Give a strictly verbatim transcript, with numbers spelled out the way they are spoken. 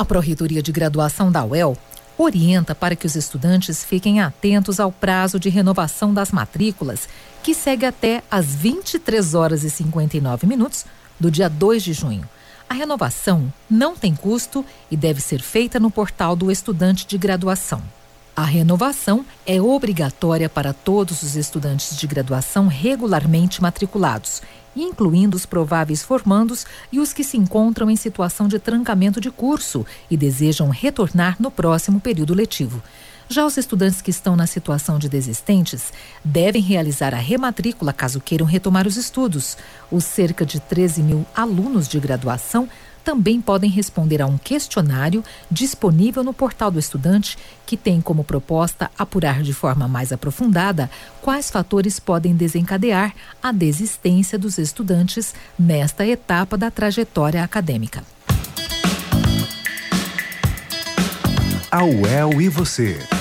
A Pró-Reitoria de Graduação da U E L orienta para que os estudantes fiquem atentos ao prazo de renovação das matrículas, que segue até às vinte e três horas e cinquenta e nove minutos do dia dois de junho. A renovação não tem custo e deve ser feita no portal do estudante de graduação. A renovação é obrigatória para todos os estudantes de graduação regularmente matriculados, incluindo os prováveis formandos e os que se encontram em situação de trancamento de curso e desejam retornar no próximo período letivo. Já os estudantes que estão na situação de desistentes devem realizar a rematrícula caso queiram retomar os estudos. Os cerca de treze mil alunos de graduação também podem responder a um questionário disponível no portal do estudante, que tem como proposta apurar de forma mais aprofundada quais fatores podem desencadear a desistência dos estudantes nesta etapa da trajetória acadêmica. A U E L e você.